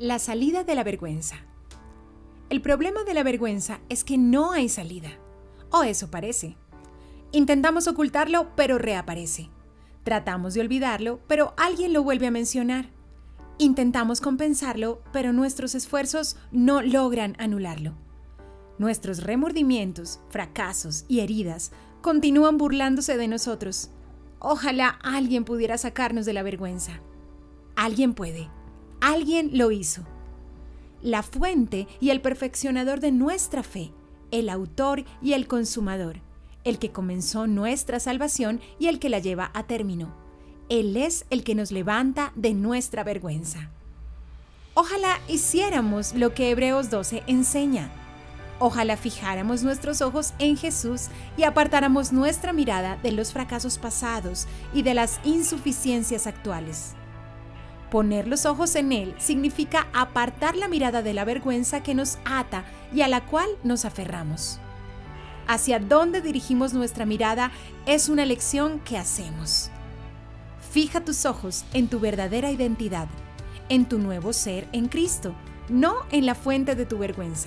La salida de la vergüenza. El problema de la vergüenza es que no hay salida, o eso parece. Intentamos ocultarlo, pero reaparece. Tratamos de olvidarlo, pero alguien lo vuelve a mencionar. Intentamos compensarlo, pero nuestros esfuerzos no logran anularlo. Nuestros remordimientos, fracasos y heridas continúan burlándose de nosotros. Ojalá alguien pudiera sacarnos de la vergüenza. Alguien puede. Alguien lo hizo. La fuente y el perfeccionador de nuestra fe, el autor y el consumador, el que comenzó nuestra salvación y el que la lleva a término. Él es el que nos levanta de nuestra vergüenza. Ojalá hiciéramos lo que Hebreos 12 enseña. Ojalá fijáramos nuestros ojos en Jesús y apartáramos nuestra mirada de los fracasos pasados y de las insuficiencias actuales. Poner los ojos en Él significa apartar la mirada de la vergüenza que nos ata y a la cual nos aferramos. Hacia dónde dirigimos nuestra mirada es una elección que hacemos. Fija tus ojos en tu verdadera identidad, en tu nuevo ser en Cristo, no en la fuente de tu vergüenza.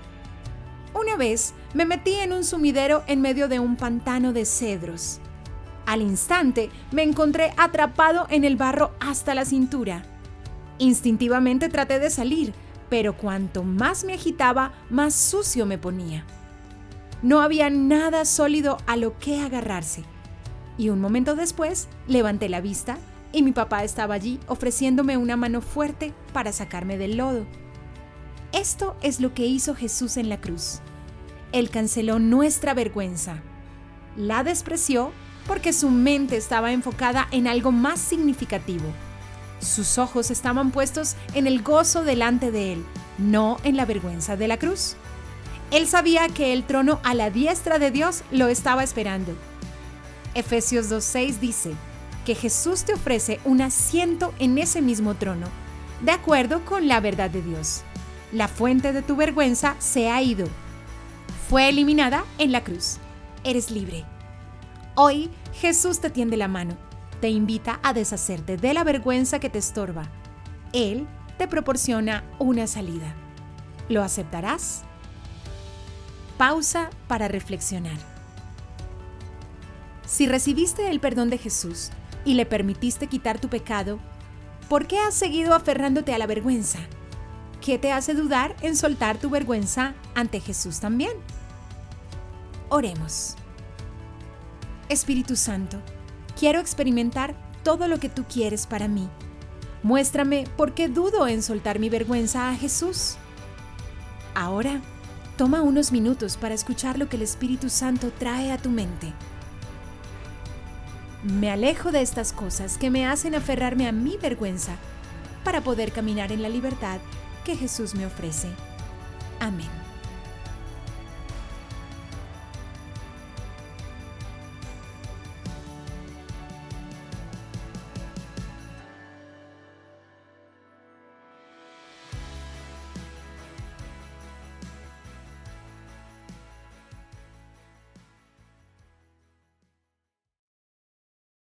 Una vez me metí en un sumidero en medio de un pantano de cedros. Al instante me encontré atrapado en el barro hasta la cintura. Instintivamente traté de salir, pero cuanto más me agitaba, más sucio me ponía. No había nada sólido a lo que agarrarse. Y un momento después levanté la vista y mi papá estaba allí ofreciéndome una mano fuerte para sacarme del lodo. Esto es lo que hizo Jesús en la cruz. Él canceló nuestra vergüenza. La despreció porque su mente estaba enfocada en algo más significativo. Sus ojos estaban puestos en el gozo delante de Él, no en la vergüenza de la cruz. Él sabía que el trono a la diestra de Dios lo estaba esperando. Efesios 2:6 dice que Jesús te ofrece un asiento en ese mismo trono, de acuerdo con la verdad de Dios. La fuente de tu vergüenza se ha ido. Fue eliminada en la cruz. Eres libre. Hoy Jesús te tiende la mano, te invita a deshacerte de la vergüenza que te estorba. Él te proporciona una salida. ¿Lo aceptarás? Pausa para reflexionar. Si recibiste el perdón de Jesús y le permitiste quitar tu pecado, ¿por qué has seguido aferrándote a la vergüenza? ¿Qué te hace dudar en soltar tu vergüenza ante Jesús también? Oremos. Espíritu Santo, quiero experimentar todo lo que tú quieres para mí. Muéstrame por qué dudo en soltar mi vergüenza a Jesús. Ahora, toma unos minutos para escuchar lo que el Espíritu Santo trae a tu mente. Me alejo de estas cosas que me hacen aferrarme a mi vergüenza para poder caminar en la libertad que Jesús me ofrece. Amén.